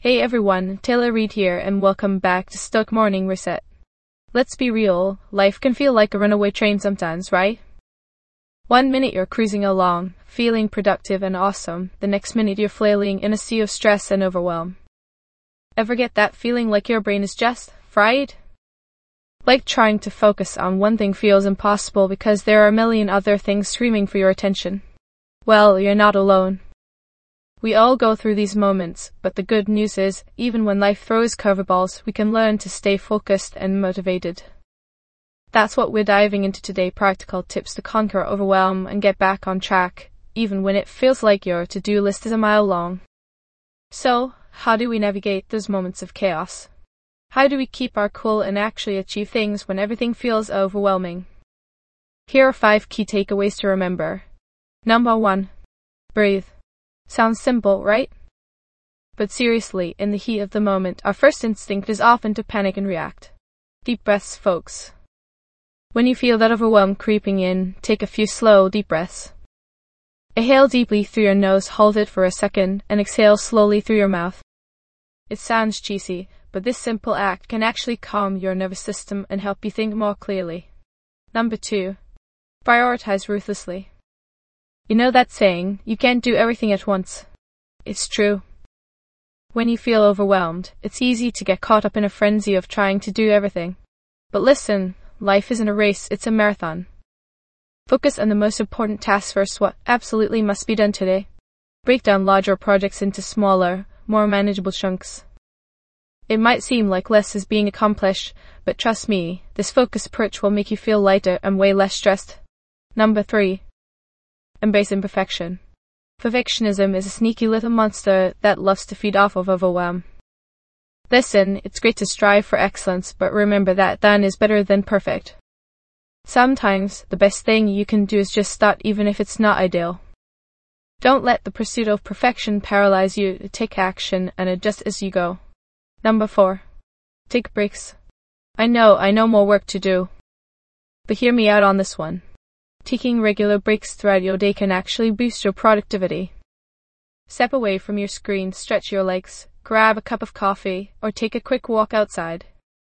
Hey everyone, Taylor Reid here and welcome back to Stoic Morning Reset. Let's be real, life can feel like a runaway train sometimes, right? One minute you're cruising along, feeling productive and awesome, the next minute you're flailing in a sea of stress and overwhelm. Ever get that feeling like your brain is just fried? Like trying to focus on one thing feels impossible because there are a million other things screaming for your attention. Well, you're not alone. We all go through these moments, but the good news is, even when life throws curveballs, we can learn to stay focused and motivated. That's what we're diving into today, practical tips to conquer overwhelm and get back on track, even when it feels like your to-do list is a mile long. So, how do we navigate those moments of chaos? How do we keep our cool and actually achieve things when everything feels overwhelming? Here are 5 key takeaways to remember. Number 1. Breathe. Sounds simple, right? But seriously, in the heat of the moment, our first instinct is often to panic and react. Deep breaths, folks. When you feel that overwhelm creeping in, take a few slow, deep breaths. Inhale deeply through your nose, hold it for a second, and exhale slowly through your mouth. It sounds cheesy, but this simple act can actually calm your nervous system and help you think more clearly. Number 2. Prioritize ruthlessly. You know that saying, you can't do everything at once. It's true. When you feel overwhelmed, it's easy to get caught up in a frenzy of trying to do everything. But listen, life isn't a race, it's a marathon. Focus on the most important tasks first, what absolutely must be done today. Break down larger projects into smaller, more manageable chunks. It might seem like less is being accomplished, but trust me, this focused approach will make you feel lighter and way less stressed. Number 3. Embrace imperfection. Perfectionism is a sneaky little monster that loves to feed off of overwhelm. Listen, it's great to strive for excellence, but remember that done is better than perfect. Sometimes, the best thing you can do is just start even if it's not ideal. Don't let the pursuit of perfection paralyze you. Take action and adjust as you go. Number 4. Take breaks. I know more work to do. But hear me out on this one. Taking regular breaks throughout your day can actually boost your productivity. Step away from your screen, stretch your legs, grab a cup of coffee, or take a quick walk outside.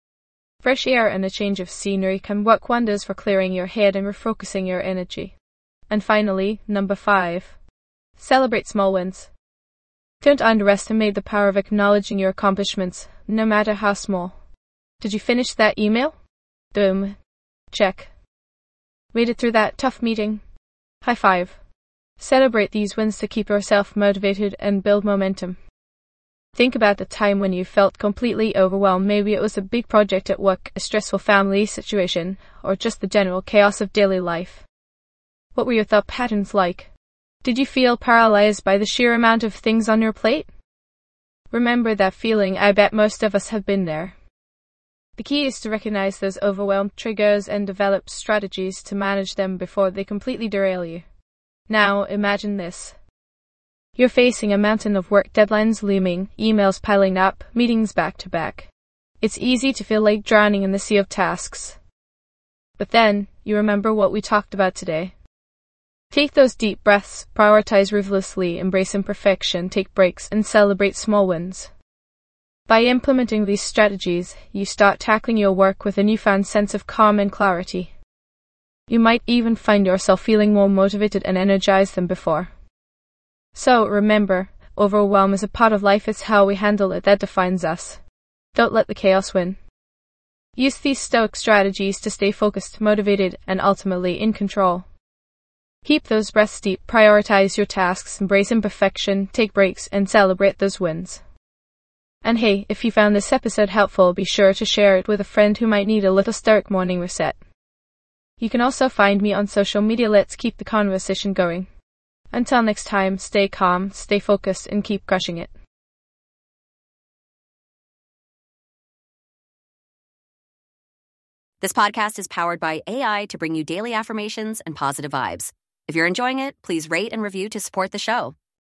Fresh air and a change of scenery can work wonders for clearing your head and refocusing your energy. And finally, number 5. Celebrate small wins. Don't underestimate the power of acknowledging your accomplishments, no matter how small. Did you finish that email? Boom. Check. Made it through that tough meeting. High five. Celebrate these wins to keep yourself motivated and build momentum. Think about the time when you felt completely overwhelmed. Maybe it was a big project at work, a stressful family situation, or just the general chaos of daily life. What were your thought patterns like? Did you feel paralyzed by the sheer amount of things on your plate? Remember that feeling. I bet most of us have been there. The key is to recognize those overwhelmed triggers and develop strategies to manage them before they completely derail you. Now, imagine this. You're facing a mountain of work, deadlines looming, emails piling up, meetings back to back. It's easy to feel like drowning in the sea of tasks. But then, you remember what we talked about today. Take those deep breaths, prioritize ruthlessly, embrace imperfection, take breaks, and celebrate small wins. By implementing these strategies, you start tackling your work with a newfound sense of calm and clarity. You might even find yourself feeling more motivated and energized than before. So remember, overwhelm is a part of life. It's how we handle it that defines us. Don't let the chaos win. Use these stoic strategies to stay focused, motivated, and ultimately in control. Keep those breaths deep, prioritize your tasks, embrace imperfection, take breaks, and celebrate those wins. And hey, if you found this episode helpful, be sure to share it with a friend who might need a little Stoic morning reset. You can also find me on social media. Let's keep the conversation going. Until next time, stay calm, stay focused, and keep crushing it. This podcast is powered by AI to bring you daily affirmations and positive vibes. If you're enjoying it, please rate and review to support the show.